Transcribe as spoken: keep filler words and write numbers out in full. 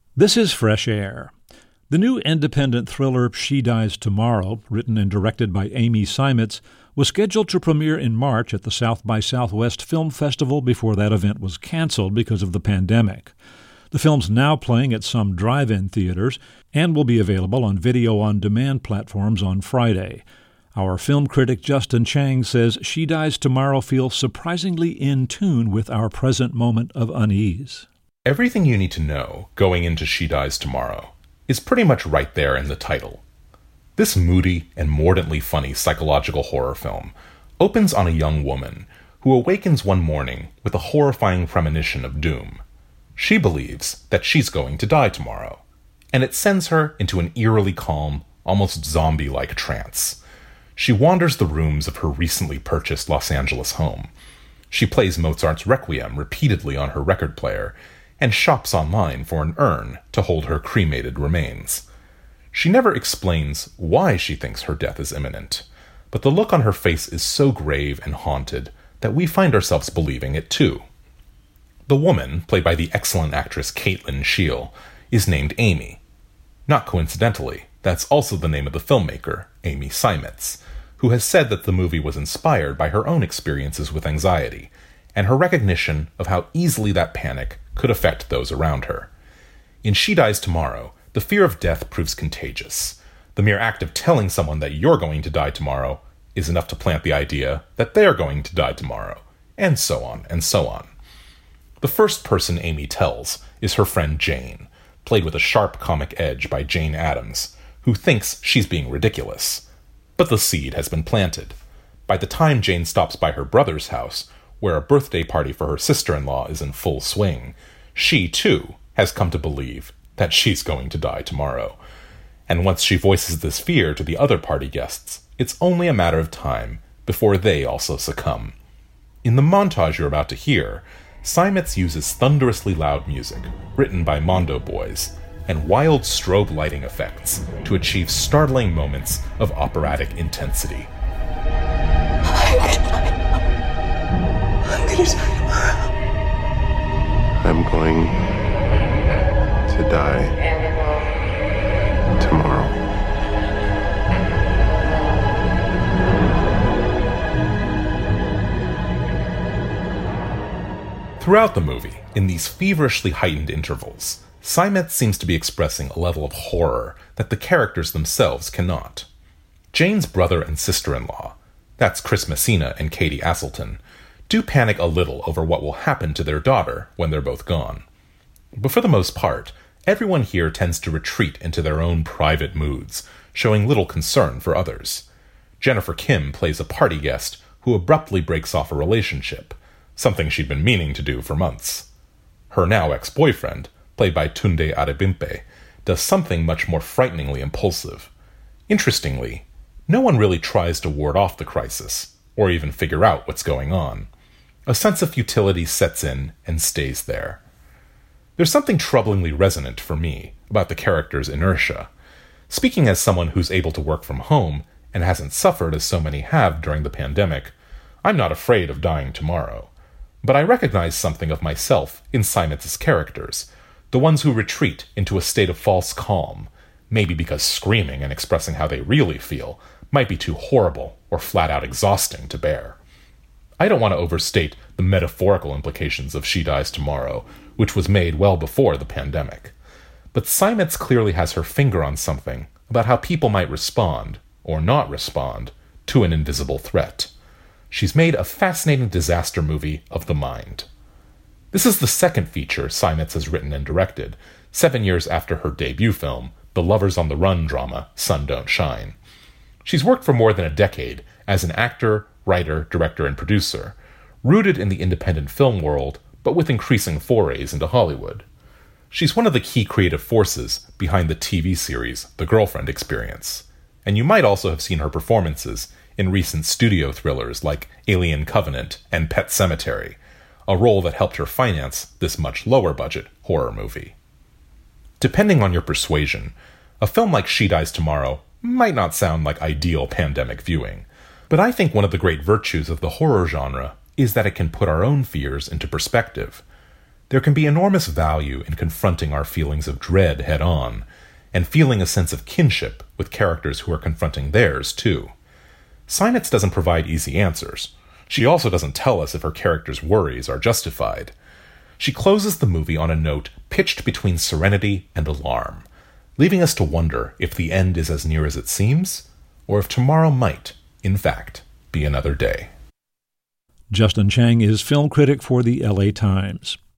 This is Fresh Air. The new independent thriller She Dies Tomorrow, written and directed by Amy Seimetz, was scheduled to premiere in March at the South by Southwest Film Festival before that event was canceled because of the pandemic. The film's now playing at some drive-in theaters and will be available on video-on-demand platforms on Friday. Our film critic Justin Chang says She Dies Tomorrow feels surprisingly in tune with our present moment of unease. Everything you need to know going into She Dies Tomorrow is pretty much right there in the title. This moody and mordantly funny psychological horror film opens on a young woman who awakens one morning with a horrifying premonition of doom. She believes that she's going to die tomorrow, and it sends her into an eerily calm, almost zombie-like trance. She wanders the rooms of her recently purchased Los Angeles home. She plays Mozart's Requiem repeatedly on her record player, and shops online for an urn to hold her cremated remains. She never explains why she thinks her death is imminent, but the look on her face is so grave and haunted that we find ourselves believing it too. The woman, played by the excellent actress Caitlin Scheel, is named Amy. Not coincidentally, that's also the name of the filmmaker, Amy Seimetz, who has said that the movie was inspired by her own experiences with anxiety, and her recognition of how easily that panic could affect those around her. In She Dies Tomorrow, the fear of death proves contagious. The mere act of telling someone that you're going to die tomorrow is enough to plant the idea that they're going to die tomorrow, and so on and so on. The first person Amy tells is her friend Jane, played with a sharp comic edge by Jane Addams, who thinks she's being ridiculous. But the seed has been planted. By the time Jane stops by her brother's house, where a birthday party for her sister-in-law is in full swing, she, too, has come to believe that she's going to die tomorrow. And once she voices this fear to the other party guests, it's only a matter of time before they also succumb. In the montage you're about to hear, Seimetz uses thunderously loud music, written by Mondo Boys, and wild strobe lighting effects to achieve startling moments of operatic intensity. I'm gonna die tomorrow. I'm going to die tomorrow. Throughout the movie, in these feverishly heightened intervals, Seimetz seems to be expressing a level of horror that the characters themselves cannot. Jane's brother and sister-in-law, that's Chris Messina and Katie Aselton, do panic a little over what will happen to their daughter when they're both gone. But for the most part, everyone here tends to retreat into their own private moods, showing little concern for others. Jennifer Kim plays a party guest who abruptly breaks off a relationship, something she'd been meaning to do for months. Her now ex-boyfriend, played by Tunde Adebimpe, does something much more frighteningly impulsive. Interestingly, no one really tries to ward off the crisis, or even figure out what's going on. A sense of futility sets in and stays there. There's something troublingly resonant for me about the character's inertia. Speaking as someone who's able to work from home and hasn't suffered as so many have during the pandemic, I'm not afraid of dying tomorrow. But I recognize something of myself in Seimetz's characters, the ones who retreat into a state of false calm, maybe because screaming and expressing how they really feel might be too horrible or flat-out exhausting to bear. I don't want to overstate the metaphorical implications of She Dies Tomorrow, which was made well before the pandemic. But Seimetz clearly has her finger on something about how people might respond, or not respond, to an invisible threat. She's made a fascinating disaster movie of the mind. This is the second feature Seimetz has written and directed, seven years after her debut film, the Lovers on the Run drama, Sun Don't Shine. She's worked for more than a decade as an actor, writer, director, and producer, rooted in the independent film world, but with increasing forays into Hollywood. She's one of the key creative forces behind the T V series The Girlfriend Experience, and you might also have seen her performances in recent studio thrillers like Alien Covenant and Pet Sematary, a role that helped her finance this much lower-budget horror movie. Depending on your persuasion, a film like She Dies Tomorrow might not sound like ideal pandemic viewing, but I think one of the great virtues of the horror genre is that it can put our own fears into perspective. There can be enormous value in confronting our feelings of dread head-on, and feeling a sense of kinship with characters who are confronting theirs, too. Seimetz doesn't provide easy answers. She also doesn't tell us if her characters' worries are justified. She closes the movie on a note pitched between serenity and alarm, leaving us to wonder if the end is as near as it seems, or if tomorrow might, in fact, be another day. Justin Chang is film critic for the L A Times.